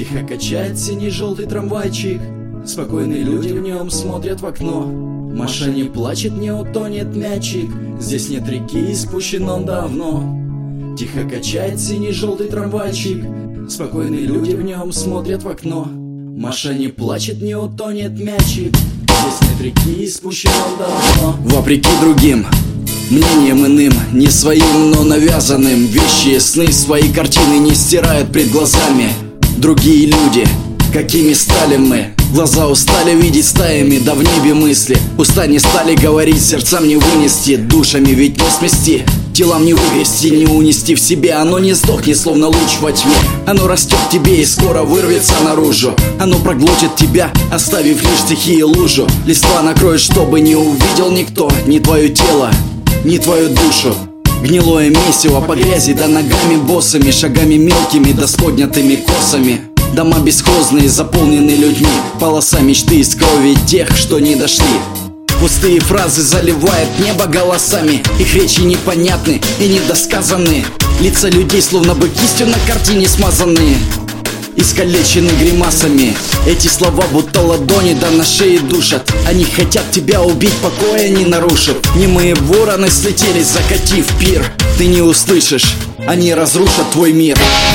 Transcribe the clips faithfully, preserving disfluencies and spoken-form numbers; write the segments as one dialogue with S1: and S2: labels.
S1: Тихо качает синий-желтый трамвайчик, спокойные люди в нем смотрят в окно. Маша не плачет, не утонет мячик, здесь нет реки, спущен он давно. Тихо качает синий-желтый трамвайчик, спокойные люди в нем смотрят в окно. Маша не плачет, не утонет мячик, здесь нет реки, спущен он давно. Вопреки другим мнениям иным, не своим, но навязанным, вещи, сны, свои картины не стирают пред глазами. Другие люди, какими стали мы, глаза устали видеть стаями, да в небе мысли. Уста не стали говорить, сердцам не вынести, душами ведь не смести, телам не вывести, не унести в себе. Оно не сдохнет, словно луч во тьме, оно растет в тебе и скоро вырвется наружу. Оно проглотит тебя, оставив лишь стихии лужу. Листва накроет, чтобы не увидел никто ни твое тело, ни твою душу. Гнилое месиво по грязи, да ногами босыми, шагами мелкими, да с поднятыми косами. Дома бесхозные, заполнены людьми, полоса мечты из крови тех, что не дошли. Пустые фразы заливают небо голосами, их речи непонятны и недосказаны. Лица людей словно бы кистью на картине смазаны, искалечены гримасами. Эти слова будто ладони, да на шее душат. Они хотят тебя убить, покоя не нарушив. Немые вороны слетелись, закатив пир. Ты не услышишь, они разрушат твой мир.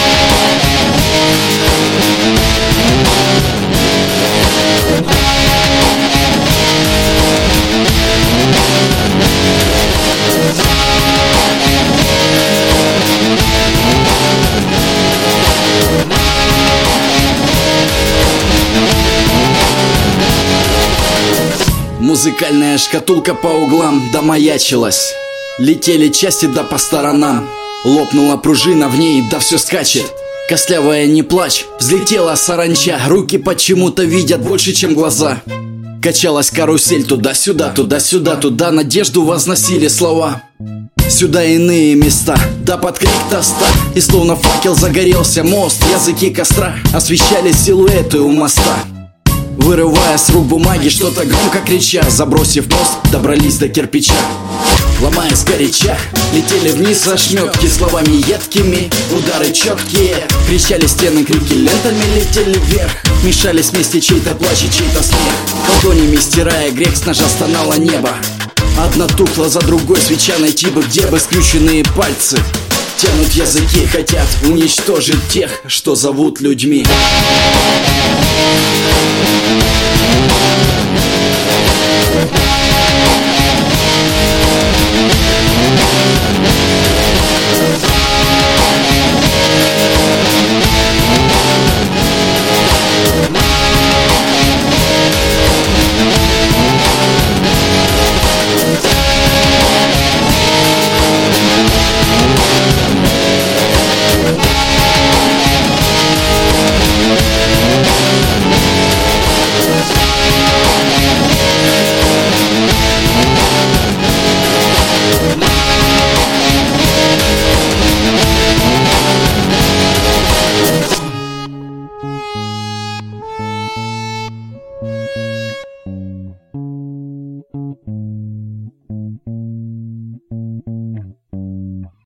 S1: Музыкальная шкатулка по углам домаячилась, летели части да по сторонам. Лопнула пружина в ней, да все скачет. Костлявая, не плачь, взлетела саранча. Руки почему-то видят больше, чем глаза. Качалась карусель туда-сюда, туда-сюда, туда. Надежду возносили слова. Сюда иные места, да под крик тоста. И словно факел загорелся мост. Языки костра освещали силуэты у моста. Вырывая с рук бумаги, что-то громко крича, забросив мост, добрались до кирпича. Ломаясь горяча, летели вниз ошметки, словами едкими, удары четкие. Кричали стены, крики лентами летели вверх. Мешались вместе чей-то плач и чей-то смех. Ладонями стирая грех, с ножа стонало небо. Одна тухла за другой, свеча найти бы, где бы скрюченные пальцы тянут языки, хотят уничтожить тех, что зовут людьми.